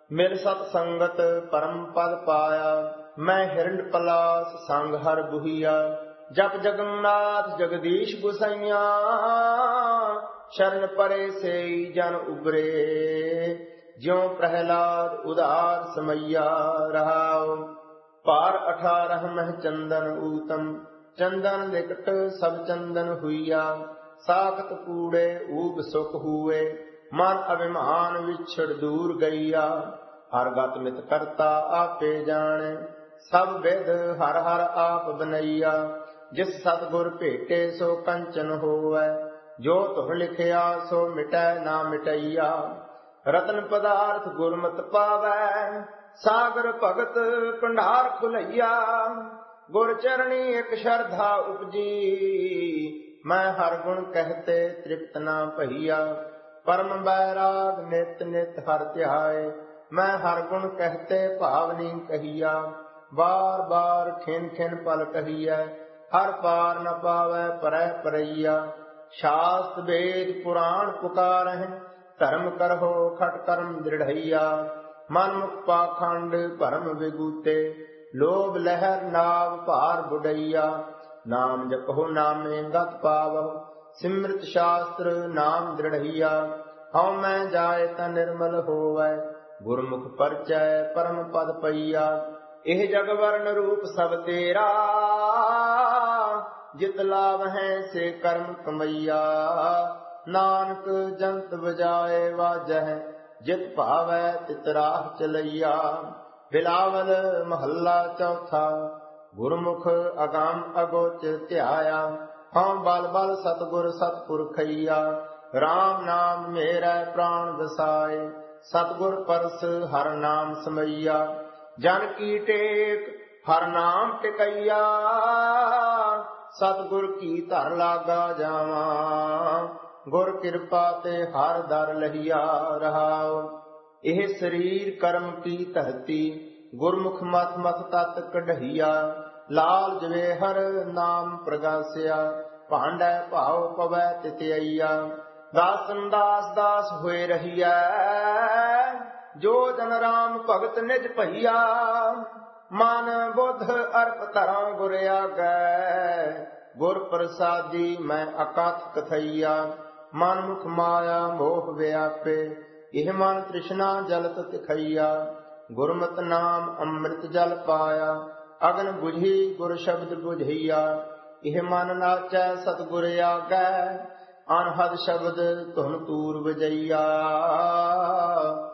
ਮਿਲ ਸਤ ਸੰਗਤ ਪਰਮ ਪਦ ਪਾਇਆ। ਮੈਂ ਹਿਰਣ ਪਲਾਸ ਸੰਗ ਹਰ ਬੁਹੀਆ। ਜਪ ਜਗਨਨਾਥ ਜਗਦੀਸ਼ ਗੁਸਾਈਆਂ। ਸ਼ਰਨ ਪਰੇ ਸੇਈ ਜਨ ਉਬਰੇ। ਜਿਉ ਪ੍ਰਹਿਲਾਦ ਉਦਾਰ ਸਮਈਆ ਰਹਾਉ। ਭਾਰ 18 ਮਹਿ ਚੰਦਨ ਊਤਮ। ਚੰਦਨ ਲਿਕਟ ਸਭ ਚੰਦਨ ਹੁਈਆ। ਸਾਖਤ ਕੂੜੇ ਊਬ ਸੁਖ ਹੂਏ। ਮਨ ਅਭਿਮਾਨ ਵਿਛੜ ਦੂਰ ਗਈਆ। ਹਰ ਗਤ ਮਿਤ ਕਰਤਾ ਆਪੇ ਜਾਣੇ। ਸਭ ਵਿਦ ਹਰ ਹਰ ਆਪ ਬਨਈਆ। ਜਿਸ ਸਤਿਗੁਰ ਭੇਟੇ ਸੋ ਕੰਚਨ ਹੋਵੈ। ਜੋ ਤੁਹ ਲਿਖਿਆ ਸੋ ਮਿਟੈ ਨਾ ਮਿਟਈਆ। ਰਤਨ ਪਦਾਰਥ ਗੁਰਮਤਿ ਪਾਵੈ। ਸਾਗਰ ਭਗਤ ਭੰਡਾਰ ਖੁਲਈਆ। ਗੁਰ ਚਰਣੀ ਇਕ ਸ਼ਰਧਾ ਉਪਜੀ। ਮੈਂ ਹਰ ਗੁਣ ਕਹਿਤੇ ਤ੍ਰਿਪਤ ਨਾ ਭਈਆ। ਪਰਮ ਬੈਰਾਗ ਨਿਤ ਨਿਤ ਹਰ ਧਿਆਏ। ਮੈਂ ਹਰ ਗੁਣ ਕਹਿਤੇ ਭਾਵਨੀ ਕਹੀਆ। ਬਾਰ ਬਾਰ ਖਿਨ ਖਿਨ ਪਲ ਕਹੀਐ। ਹਰ ਪਾਰ ਨ ਪਾਵੈ ਪਰੈ ਪਰਈਆ। ਸ਼ਾਸਤ ਵੇਦ ਪੁਰਾਣ ਪੁਕਾਰਹਿ। ਧਰਮ ਕਰਹੁ ਖਟ ਕਰਮ ਦ੍ਰਿੜਈਆ। ਮਨ ਮੁਖ ਪਾਖੰਡ ਭਰਮ ਵਿਗੂਤੇ। ਲੋਭ ਲਹਿਰ ਨਾਵ ਭਾਰ ਬੁਡਈਆ। ਨਾਮ ਜਪਹੁ ਨਾਮੇ ਗਤ ਪਾਵਹੁ। ਸਿਮਰਤ ਸ਼ਾਸਤਰ ਨਾਮ ਦ੍ਰਿੜਈਆ। ਹਉ ਮੈਂ ਜਾਏ ਤਾਂ ਨਿਰਮਲ ਹੋਵੈ। ਗੁਰਮੁਖ ਪਰਚੈ ਪਰਮ ਪਦ ਪਈਆ। ਇਹ ਜਗ ਵਰਨ ਰੂਪ ਸਭ ਤੇਰਾ। ਜਿਤ ਲਾਭ ਹੈ ਸੇ ਕਰਮ ਕਮਈਆ। ਨਾਨਕ ਜੰਤ ਵਜਾਏ ਵਾਜਹਿ। ਜਿਤ ਭਾਵੈ ਤਿਤ ਰਾਹ ਚਲਈਆ। ਬਿਲਾਵਲ ਮਹੱਲਾ ਚੌਥਾ। ਗੁਰਮੁਖ ਅਗੰਮ ਅਗੋਚ ਧਿਆਇਆ। ਹਉ ਬਲ ਬਲ ਸਤਿਗੁਰ ਸਤਿਪੁਰਖਈਆ। ਰਾਮ ਨਾਮ ਮੇਰਾ ਪ੍ਰਾਣ ਵਸਾਏ। ਸਤਿਗੁਰ ਪਰਸ ਹਰ ਨਾਮ ਸਮਈਆ। ਜਨ ਕੀ ਟੇਕ ਹਰ ਨਾਮ ਟਿਕਈਆ। ਸਤਿਗੁਰ ਕੀ ਧਰ ਲਾਗਾ ਜਾਵਾਂ। ਗੁਰ ਕਿਰਪਾ ਤੇ ਹਰ ਦਰ ਲਹੀਆ ਰਹਾਉ। ਇਹ ਸਰੀਰ ਕਰਮ ਕੀ ਧਰਤੀ। ਗੁਰਮੁਖ ਮਤ ਮਤ ਤਤ ਕਢਈਆ। ਲਾਲ ਜਵੇਹਰ ਨਾਮ ਪ੍ਰਗਾਸਿਆ। ਭਾਂਡੈ ਭਾਉ ਪਵੈ ਤਿਤਈਆ। ਦਾਸਨ ਦਾਸ ਦਾਸ ਹੋਏ ਰਹੀਐ। ਜੋ ਜਨ ਰਾਮ ਭਗਤ ਨਿਜ ਭਈਆ। ਮਨ ਬੁੱਧ ਅਰਪ ਧਰਾਂ ਗੁਰ ਆਗੈ। ਗੁਰ ਪ੍ਰਸਾਦੀ ਮੈਂ ਅਕਥ ਕਥਈਆ। ਮਨ ਮੁਖ ਮਾਇਆ ਮੋਹ ਵਿਆਪੇ। ਇਹ ਮਨ ਤ੍ਰਿਸ਼ਨਾ ਜਲਤ ਤਿਖਈਆ। ਗੁਰਮਤਿ ਨਾਮ ਅੰਮ੍ਰਿਤ ਜਲ ਪਾਇਆ। ਅਗਨ ਬੁਝੀ ਗੁਰ ਸ਼ਬਦ ਬੁਝਈਆ। ਇਹ ਮਨ ਨਾਚੈ ਸਤਿਗੁਰ ਆਗੈ। ਅਨਹਦ ਸ਼ਬਦ ਧੁਨ ਤੂਰ ਵਜਈਆ।